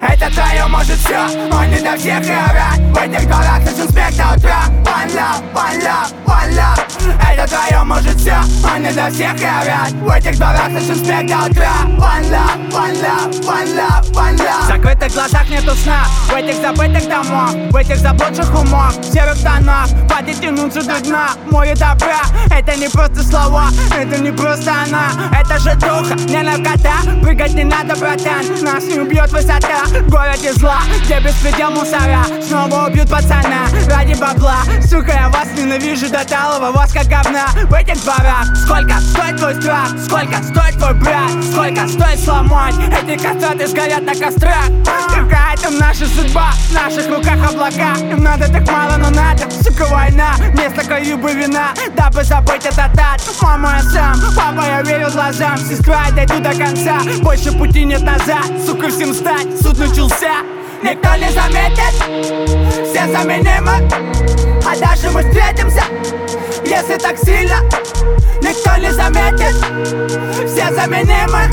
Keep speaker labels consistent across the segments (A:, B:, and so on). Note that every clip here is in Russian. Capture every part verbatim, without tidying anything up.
A: Это твое может все, он не до всех и орать. В этих дворах слышен смех до утра. One love, one love, one love. Это твое может все, он не до всех и орать. В этих дворах слышен смех до утра. One love, one love, one love, one love. В закрытых глазах нету сна, в этих забытых домах, в этих заблудших умах, в серых тонах, падать тянуться до дна. Море добра, это не просто слова, это не просто она, это же духа, не наркота. Прыгать не надо, братан, нас не убьет высота. В городе зла, где беспредел мусора, снова убьют пацана ради бабла. Сука, я вас ненавижу до талого воска говна. В этих дворах сколько стоит твой страх, сколько стоит твой брат, сколько стоит сломать эти кастраты, сгорят на кострах. Какая там наша судьба, в наших руках облака. Им надо так мало, но надо, сука, война. Вместо каюбы вина, дабы забыть этот ад. Мама, я сам, папа, я верю глазам. Сестра, я дойду до конца, больше пути нет назад. Сука, всем стать, суд начался. Никто не заметит, все заменимы, а даже мы встретимся, если так сильно. Никто не заметит, все заменимы,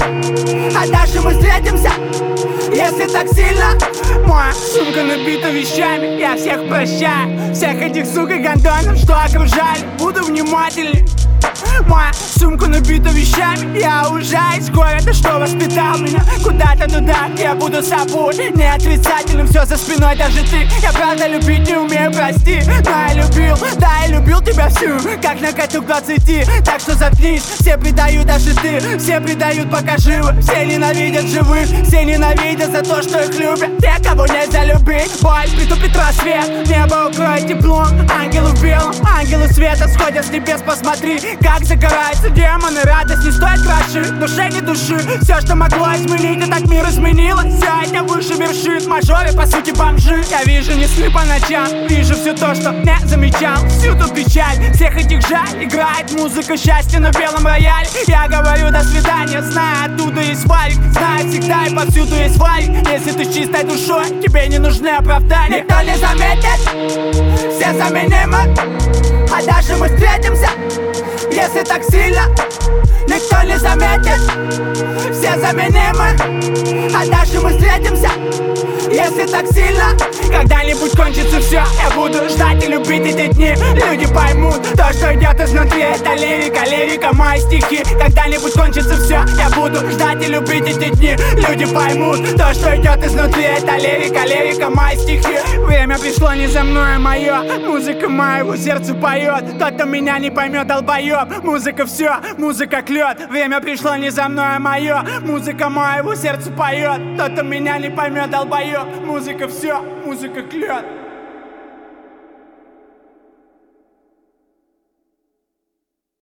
A: а даже мы встретимся, если так сильно. Моя сумка набита вещами, я всех прощаю, всех этих сука гондонов, что окружали. Буду внимательней. Моя сумка набита вещами, я уезжаю из города, что воспитал меня куда-то туда, я буду собой, не отрицательным, все за спиной, даже ты. Я правда любить не умею, прости, но я любил, да, я любил тебя всю, как на коту к двадцати. Так что заткнись, все предают, даже ты, все предают, пока живы. Все ненавидят живых, все ненавидят за то, что их любят. Те, кого нельзя любить, боль притупит рассвет. Небо укроет теплом, ангелы в белом, ангелы света сходят с небес, посмотри, как загораются демоны. Радость не стоит краши, душе не души. Все, что могло изменить, и так мир изменилось. Все это выше вершин, мажоры, по сути, бомжи. Я вижу не сны по ночам, вижу все то, что не замечал. Всю ту печаль, всех этих жаль. Играет музыка счастья на белом рояле. Я говорю до свидания, знаю, оттуда есть валик. Знаю, всегда и повсюду есть валик. Если ты с чистой душой, тебе не нужны оправдания. Никто не заметит, все заменимы, а даже мы встретимся, если так сильно. Никто не заметит, все заменимы, а даже мы встретимся, если так сильно. Когда-нибудь кончится все, я буду ждать и любить эти дни. Люди поймут то, что идет изнутри, это лирика, лирика, мои стихи. Когда-нибудь кончится все, я буду ждать и любить эти дни. Люди поймут то, что идет изнутри, это лирика, лирика, мои стихи. Время пришло не за мной, а мое, музыка моего сердца поет. Тот, кто меня не поймет, долбоеб. Музыка все, музыка клёт. Время пришло не за мной, а мое, музыка моего сердца поет. Тот, кто меня не поймет, долбоеб. Музыка все, музыка клёт.